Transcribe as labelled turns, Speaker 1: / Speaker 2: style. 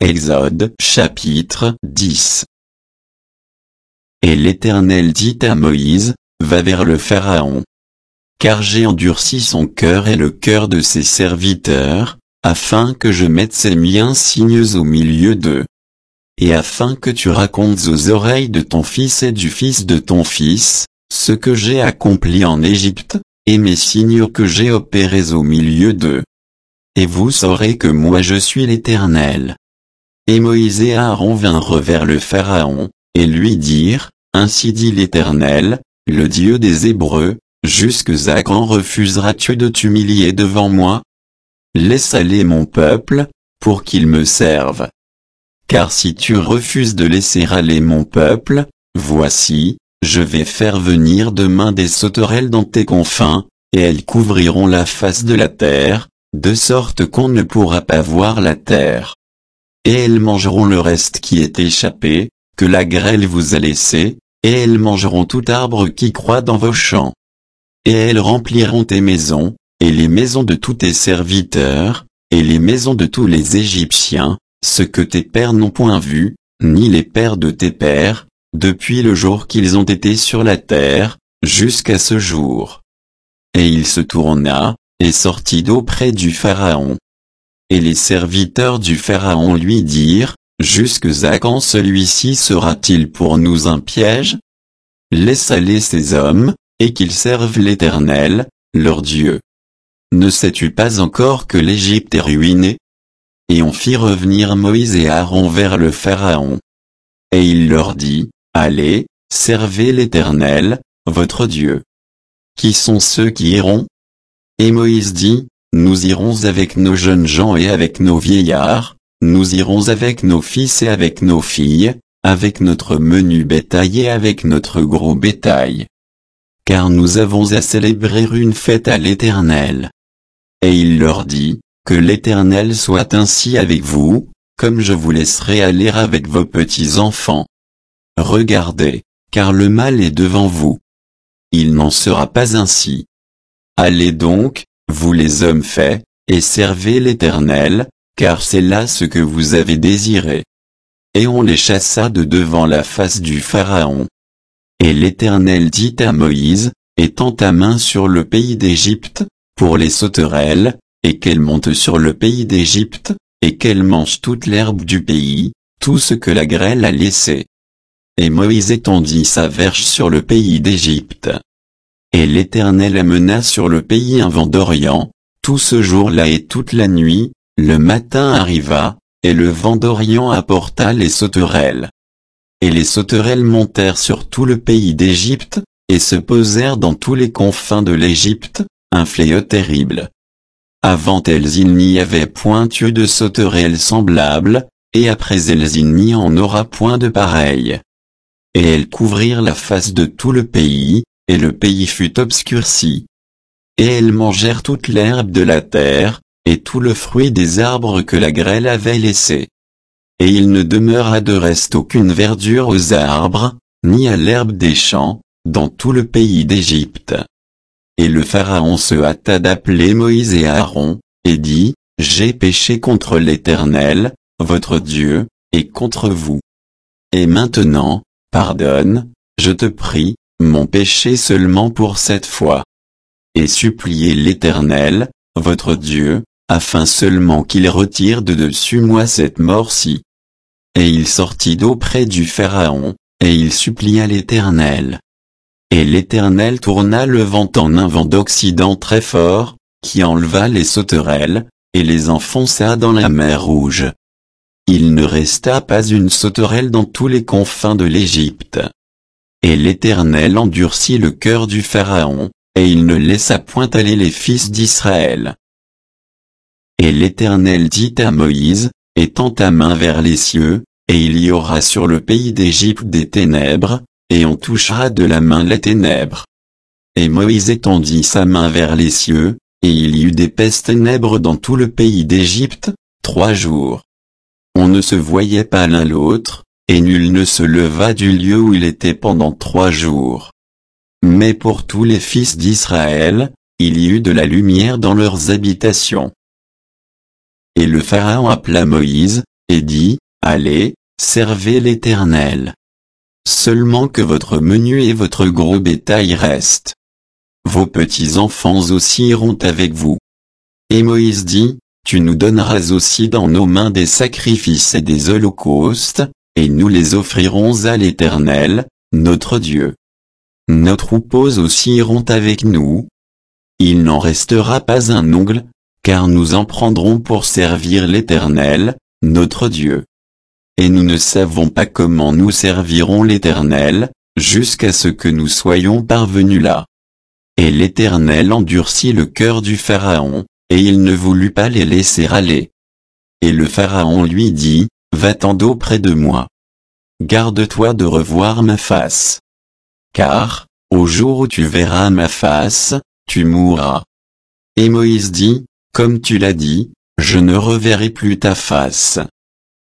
Speaker 1: Exode chapitre 10. Et l'Éternel dit à Moïse, va vers le Pharaon. Car j'ai endurci son cœur et le cœur de ses serviteurs, afin que je mette ces miens signes au milieu d'eux. Et afin que tu racontes aux oreilles de ton fils et du fils de ton fils, ce que j'ai accompli en Égypte, et mes signes que j'ai opérés au milieu d'eux. Et vous saurez que moi je suis l'Éternel. Et Moïse et Aaron vinrent vers le Pharaon, et lui dirent, ainsi dit l'Éternel, le Dieu des Hébreux, jusqu'à quand refuseras-tu de t'humilier devant moi? Laisse aller mon peuple, pour qu'il me serve. Car si tu refuses de laisser aller mon peuple, voici, je vais faire venir demain des sauterelles dans tes confins, et elles couvriront la face de la terre, de sorte qu'on ne pourra pas voir la terre. Et elles mangeront le reste qui est échappé, que la grêle vous a laissé, et elles mangeront tout arbre qui croît dans vos champs. Et elles rempliront tes maisons, et les maisons de tous tes serviteurs, et les maisons de tous les Égyptiens, ce que tes pères n'ont point vu, ni les pères de tes pères, depuis le jour qu'ils ont été sur la terre, jusqu'à ce jour. Et il se tourna, et sortit d'auprès du Pharaon. Et les serviteurs du Pharaon lui dirent, jusqu'à quand celui-ci sera-t-il pour nous un piège? Laisse aller ces hommes, et qu'ils servent l'Éternel, leur Dieu. Ne sais-tu pas encore que l'Égypte est ruinée? Et on fit revenir Moïse et Aaron vers le Pharaon. Et il leur dit, allez, servez l'Éternel, votre Dieu. Qui sont ceux qui iront? Et Moïse dit, nous irons avec nos jeunes gens et avec nos vieillards, nous irons avec nos fils et avec nos filles, avec notre menu bétail et avec notre gros bétail. Car nous avons à célébrer une fête à l'Éternel. Et il leur dit, que l'Éternel soit ainsi avec vous, comme je vous laisserai aller avec vos petits-enfants. Regardez, car le mal est devant vous. Il n'en sera pas ainsi. Allez donc, vous les hommes faits, et servez l'Éternel, car c'est là ce que vous avez désiré. Et on les chassa de devant la face du Pharaon. Et l'Éternel dit à Moïse, étends ta main sur le pays d'Égypte, pour les sauterelles, et qu'elles montent sur le pays d'Égypte, et qu'elles mangent toute l'herbe du pays, tout ce que la grêle a laissé. Et Moïse étendit sa verge sur le pays d'Égypte. Et l'Éternel amena sur le pays un vent d'Orient, tout ce jour-là et toute la nuit, le matin arriva, et le vent d'Orient apporta les sauterelles. Et les sauterelles montèrent sur tout le pays d'Égypte, et se posèrent dans tous les confins de l'Égypte, un fléau terrible. Avant elles il n'y avait point eu de sauterelles semblables, et après elles il n'y en aura point de pareilles. Et elles couvrirent la face de tout le pays, et le pays fut obscurci. Et elles mangèrent toute l'herbe de la terre, et tout le fruit des arbres que la grêle avait laissés. Et il ne demeura de reste aucune verdure aux arbres, ni à l'herbe des champs, dans tout le pays d'Égypte. Et le Pharaon se hâta d'appeler Moïse et Aaron, et dit, j'ai péché contre l'Éternel, votre Dieu, et contre vous. Et maintenant, pardonne, je te prie, mon péché seulement pour cette fois. Et suppliez l'Éternel, votre Dieu, afin seulement qu'il retire de dessus moi cette mort-ci. Et il sortit d'auprès du Pharaon, et il supplia l'Éternel. Et l'Éternel tourna le vent en un vent d'Occident très fort, qui enleva les sauterelles, et les enfonça dans la mer Rouge. Il ne resta pas une sauterelle dans tous les confins de l'Égypte. Et l'Éternel endurcit le cœur du Pharaon, et il ne laissa point aller les fils d'Israël. Et l'Éternel dit à Moïse, étends ta main vers les cieux, et il y aura sur le pays d'Égypte des ténèbres, et on touchera de la main les ténèbres. Et Moïse étendit sa main vers les cieux, et il y eut d'épaisses ténèbres dans tout le pays d'Égypte, 3 jours. On ne se voyait pas l'un l'autre, et nul ne se leva du lieu où il était pendant 3 jours. Mais pour tous les fils d'Israël, il y eut de la lumière dans leurs habitations. Et le Pharaon appela Moïse, et dit, allez, servez l'Éternel. Seulement que votre menu et votre gros bétail restent. Vos petits-enfants aussi iront avec vous. Et Moïse dit, tu nous donneras aussi dans nos mains des sacrifices et des holocaustes, et nous les offrirons à l'Éternel, notre Dieu. Nos troupeaux aussi iront avec nous. Il n'en restera pas un ongle, car nous en prendrons pour servir l'Éternel, notre Dieu. Et nous ne savons pas comment nous servirons l'Éternel, jusqu'à ce que nous soyons parvenus là. Et l'Éternel endurcit le cœur du Pharaon, et il ne voulut pas les laisser aller. Et le Pharaon lui dit, va-t'en d'auprès de moi. Garde-toi de revoir ma face. Car, au jour où tu verras ma face, tu mourras. Et Moïse dit, comme tu l'as dit, je ne reverrai plus ta face.